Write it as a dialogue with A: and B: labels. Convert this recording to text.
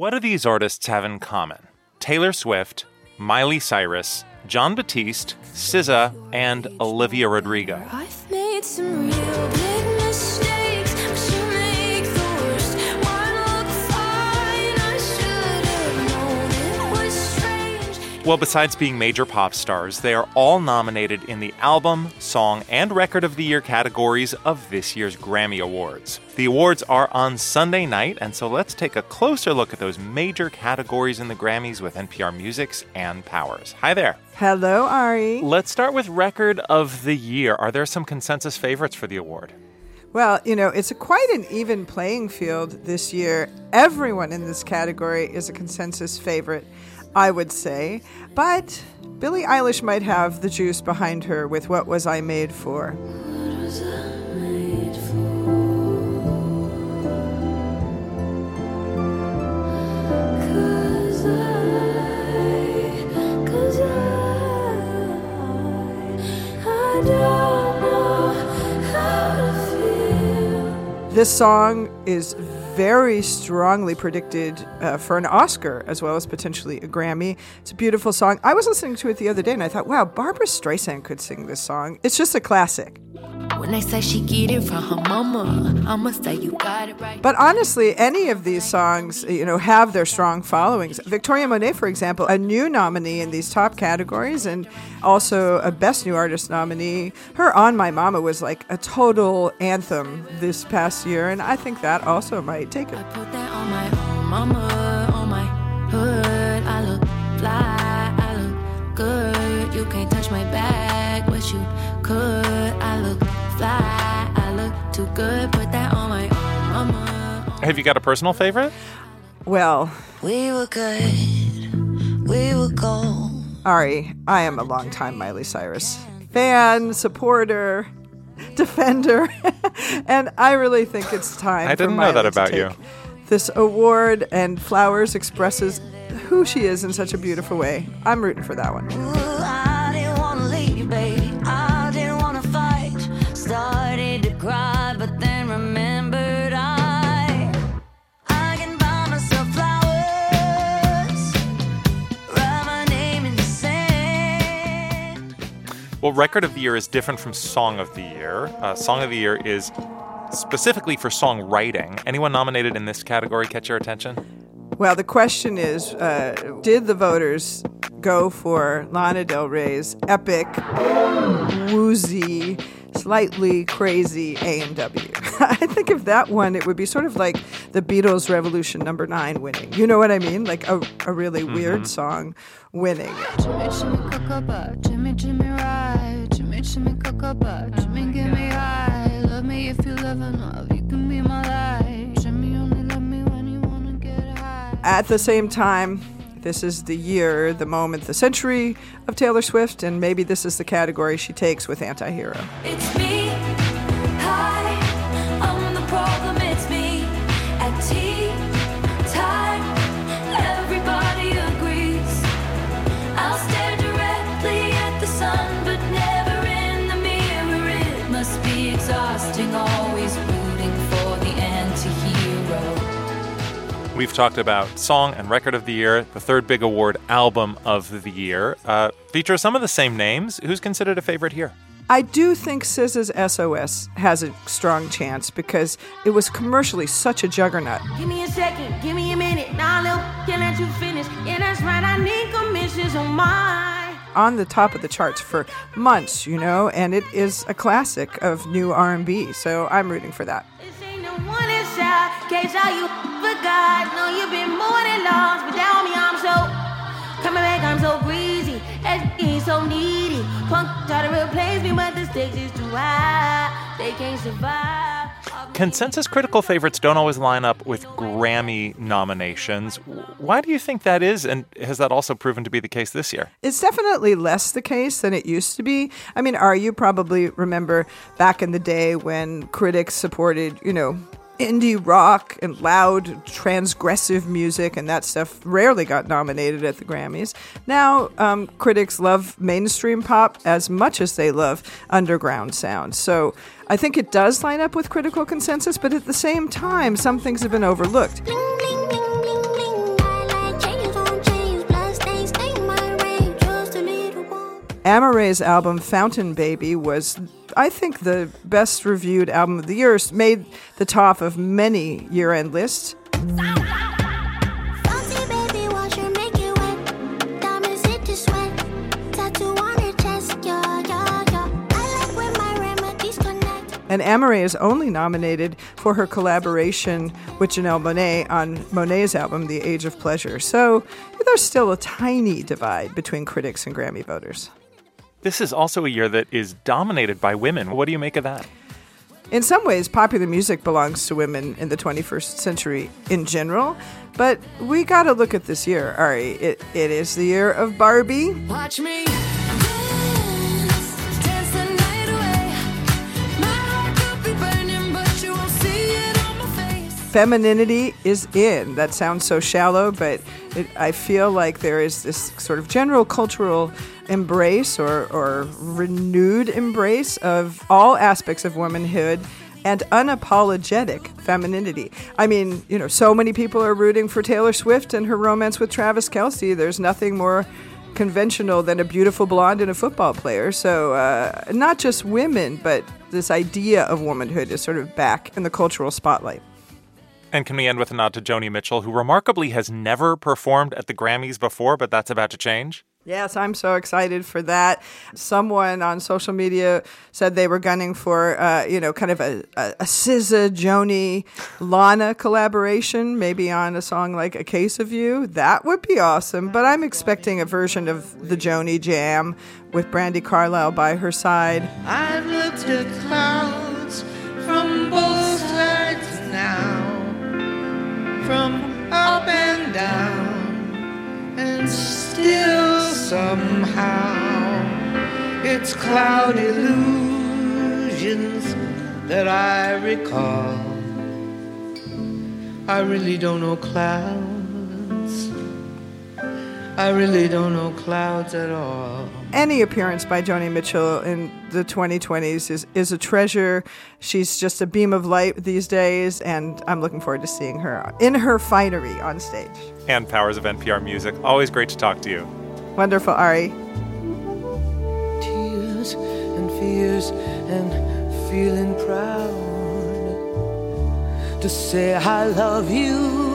A: What do these artists have in common? Taylor Swift, Miley Cyrus, Jon Batiste, SZA, and Olivia Rodrigo.
B: I've made some real big mistakes. I should make the worst one look fine. I should have known it was strange.
A: Well, besides being major pop stars, they are all nominated in the Album, Song, and Record of the Year categories of this year's Grammy Awards. The awards are on Sunday night, and so let's take a closer look at those major categories in the Grammys with NPR Music's Ann Powers. Hi there.
C: Hello, Ari.
A: Let's start with Record of the Year. Are there some consensus favorites for the award?
C: Well, it's quite an even playing field this year. Everyone in this category is a consensus favorite, I would say. But Billie Eilish might have the juice behind her with What Was I Made For?
B: What was I made for? 'Cause I don't know how to feel.
C: This song is very strongly predicted for an Oscar as well as potentially a Grammy. It's a beautiful song. I was listening to it the other day and I thought, wow, Barbra Streisand could sing this song. It's just a classic.
B: When they say she get it from her mama, I'ma say you got it right.
C: But honestly, any of these songs, have their strong followings. Victoria Monet, for example, a new nominee in these top categories and also a Best New Artist nominee. Her On My Mama was like a total anthem this past year, and I think that also might take it.
B: I put that on my own mama, on my hood. I look fly, I look good. You can't touch my bag, but you could. I look fly, I look too good. Put that on my own mama.
A: Have you got a personal favorite?
C: Well,
B: We were good, we were gold.
C: Ari, I am a longtime Miley Cyrus fan, supporter, defender, and I really think it's time
A: I didn't
C: for
A: know
C: Miley
A: that
C: to
A: about
C: take
A: you.
C: this award, and Flowers expresses who she is in such a beautiful way. I'm rooting for that one.
B: Ooh, I didn't wanna leave, baby. I didn't wanna fight. Started to cry, but then remembered I can buy myself flowers. Write my name in the sand.
A: Well, Record of the Year is different from Song of the Year. Song of the Year is specifically for songwriting. Anyone nominated in this category catch your attention?
C: Well, the question is, did the voters go for Lana Del Rey's epic, woozy, slightly crazy A&W? I think if that won, it would be sort of like the Beatles' Revolution Number 9 winning. You know what I mean? Like a really weird song winning.
D: Jimmy, Jimmy, cocoa, Jimmy, Jimmy, ride. Jimmy, Jimmy, cocoa, Jimmy, give me high. Love me if you live enough, you can be my life. Jimmy, only love me when you wanna get high.
C: At the same time, this is the year, the moment, the century of Taylor Swift, and maybe this is the category she takes with Anti-Hero.
B: It's me. Hi, I'm the problem. It's me. At tea time, everybody agrees. I'll stare directly at the sun, but never in the mirror. It must be exhausting, always rooting for the anti-hero.
A: We've talked about Song and Record of the Year. The third big award, Album of the Year, features some of the same names. Who's considered a favorite here?
C: I do think SZA's SOS has a strong chance because it was commercially such a juggernaut.
E: Give me a second, give me a minute. Now, little, can let you finish. Yeah, that's right, I need commissions on mine.
C: On the top of the charts for months, and it is a classic of new R&B, so I'm rooting for that.
E: This ain't no one inside. Can't tell you forgot. No, you've been more than lost. Without me, I'm so coming back. I'm so breezy. It's so needy. Punk try to replace me, but the stakes is too high. They can't survive.
A: Consensus critical favorites don't always line up with Grammy nominations. Why do you think that is, and has that also proven to be the case this year?
C: It's definitely less the case than it used to be. I mean, you probably remember back in the day when critics supported, indie rock and loud, transgressive music, and that stuff rarely got nominated at the Grammys. Now, critics love mainstream pop as much as they love underground sound. So I think it does line up with critical consensus, but at the same time, some things have been overlooked.
B: Bling, bling, bling, bling, bling.
C: Amare's album Fountain Baby was, I think, the best reviewed album of the year. Made the top of many year-end lists. And Amare is only nominated for her collaboration with Janelle Monáe on Monet's album, The Age of Pleasure. So there's still a tiny divide between critics and Grammy voters.
A: This is also a year that is dominated by women. What do you make of that?
C: In some ways, popular music belongs to women in the 21st century in general. But we got to look at this year, Ari. It is the year of Barbie.
B: Watch me.
C: Femininity is in. That sounds so shallow, but I feel like there is this sort of general cultural embrace or renewed embrace of all aspects of womanhood and unapologetic femininity. I mean, so many people are rooting for Taylor Swift and her romance with Travis Kelce. There's nothing more conventional than a beautiful blonde and a football player. So not just women, but this idea of womanhood is sort of back in the cultural spotlight.
A: And can we end with a nod to Joni Mitchell, who remarkably has never performed at the Grammys before, but that's about to change?
C: Yes, I'm so excited for that. Someone on social media said they were gunning for, kind of a SZA, Joni, Lana collaboration, maybe on a song like A Case of You. That would be awesome. But I'm expecting a version of the Joni Jam with Brandi Carlile by her side.
F: I've looked at clouds from both sides now, from up and down, and still somehow it's cloud illusions that I recall. I really don't know clouds. I really don't know clouds at all.
C: Any appearance by Joni Mitchell in the 2020s is a treasure. She's just a beam of light these days, and I'm looking forward to seeing her in her finery on stage.
A: Ann Powers of NPR Music. Always great to talk to you.
C: Wonderful, Ari.
F: Tears and fears and feeling proud to say I love you.